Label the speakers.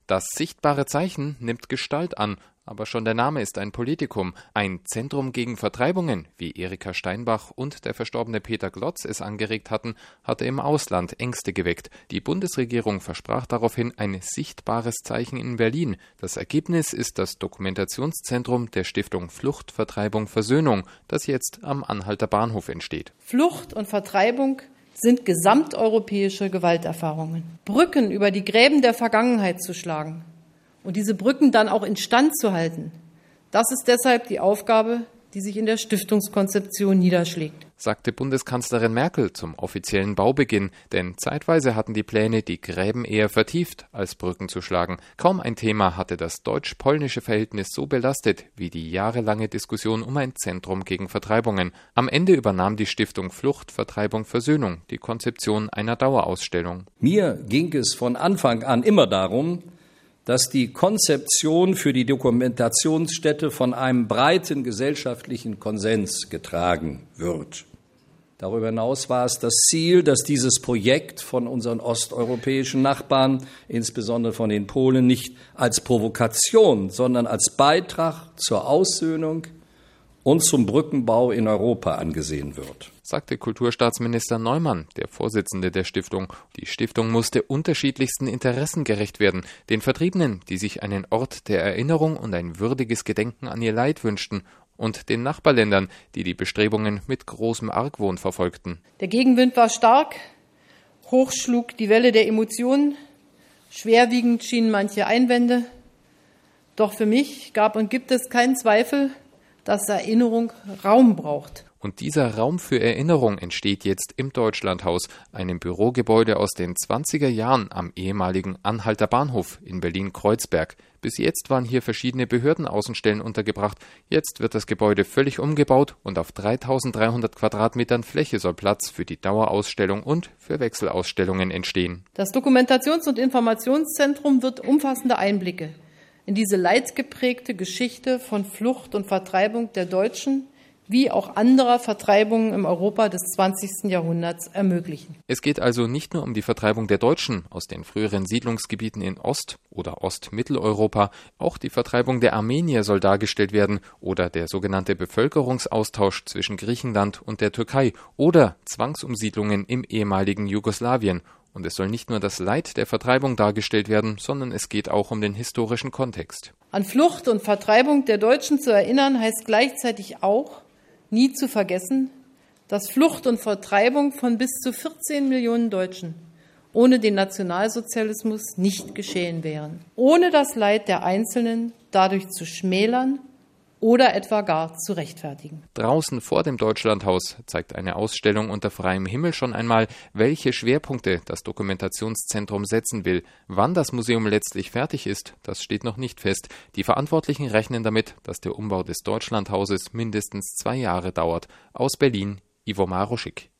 Speaker 1: Das sichtbare Zeichen nimmt Gestalt an, aber schon der Name ist ein Politikum. Ein Zentrum gegen Vertreibungen, wie Erika Steinbach und der verstorbene Peter Glotz es angeregt hatten, hatte im Ausland Ängste geweckt. Die Bundesregierung versprach daraufhin ein sichtbares Zeichen in Berlin. Das Ergebnis ist das Dokumentationszentrum der Stiftung Flucht, Vertreibung, Versöhnung, das jetzt am Anhalter Bahnhof entsteht.
Speaker 2: Flucht und Vertreibung sind gesamteuropäische Gewalterfahrungen. Brücken über die Gräben der Vergangenheit zu schlagen und diese Brücken dann auch instand zu halten, das ist deshalb die Aufgabe, die sich in der Stiftungskonzeption niederschlägt,
Speaker 1: sagte Bundeskanzlerin Merkel zum offiziellen Baubeginn, denn zeitweise hatten die Pläne die Gräben eher vertieft, als Brücken zu schlagen. Kaum ein Thema hatte das deutsch-polnische Verhältnis so belastet wie die jahrelange Diskussion um ein Zentrum gegen Vertreibungen. Am Ende übernahm die Stiftung Flucht, Vertreibung, Versöhnung die Konzeption einer Dauerausstellung.
Speaker 3: Mir ging es von Anfang an immer darum, dass die Konzeption für die Dokumentationsstätte von einem breiten gesellschaftlichen Konsens getragen wird. Darüber hinaus war es das Ziel, dass dieses Projekt von unseren osteuropäischen Nachbarn, insbesondere von den Polen, nicht als Provokation, sondern als Beitrag zur Aussöhnung und zum Brückenbau in Europa angesehen wird,
Speaker 1: sagte Kulturstaatsminister Neumann, der Vorsitzende der Stiftung. Die Stiftung musste unterschiedlichsten Interessen gerecht werden. Den Vertriebenen, die sich einen Ort der Erinnerung und ein würdiges Gedenken an ihr Leid wünschten, und den Nachbarländern, die die Bestrebungen mit großem Argwohn verfolgten.
Speaker 2: Der Gegenwind war stark, hoch schlug die Welle der Emotionen, schwerwiegend schienen manche Einwände. Doch für mich gab und gibt es keinen Zweifel, dass Erinnerung Raum braucht.
Speaker 1: Und dieser Raum für Erinnerung entsteht jetzt im Deutschlandhaus, einem Bürogebäude aus den 20er Jahren am ehemaligen Anhalter Bahnhof in Berlin-Kreuzberg. Bis jetzt waren hier verschiedene Behördenaußenstellen untergebracht. Jetzt wird das Gebäude völlig umgebaut und auf 3.300 Quadratmetern Fläche soll Platz für die Dauerausstellung und für Wechselausstellungen entstehen.
Speaker 2: Das Dokumentations- und Informationszentrum wird umfassende Einblicke in diese leidgeprägte Geschichte von Flucht und Vertreibung der Deutschen wie auch anderer Vertreibungen im Europa des 20. Jahrhunderts ermöglichen.
Speaker 1: Es geht also nicht nur um die Vertreibung der Deutschen aus den früheren Siedlungsgebieten in Ost- oder Ostmitteleuropa, auch die Vertreibung der Armenier soll dargestellt werden oder der sogenannte Bevölkerungsaustausch zwischen Griechenland und der Türkei oder Zwangsumsiedlungen im ehemaligen Jugoslawien. Und es soll nicht nur das Leid der Vertreibung dargestellt werden, sondern es geht auch um den historischen Kontext.
Speaker 2: An Flucht und Vertreibung der Deutschen zu erinnern, heißt gleichzeitig auch, nie zu vergessen, dass Flucht und Vertreibung von bis zu 14 Millionen Deutschen ohne den Nationalsozialismus nicht geschehen wären. Ohne das Leid der Einzelnen dadurch zu schmälern oder etwa gar zu rechtfertigen.
Speaker 1: Draußen vor dem Deutschlandhaus zeigt eine Ausstellung unter freiem Himmel schon einmal, welche Schwerpunkte das Dokumentationszentrum setzen will. Wann das Museum letztlich fertig ist, das steht noch nicht fest. Die Verantwortlichen rechnen damit, dass der Umbau des Deutschlandhauses mindestens 2 Jahre dauert. Aus Berlin, Ivo Maruschik.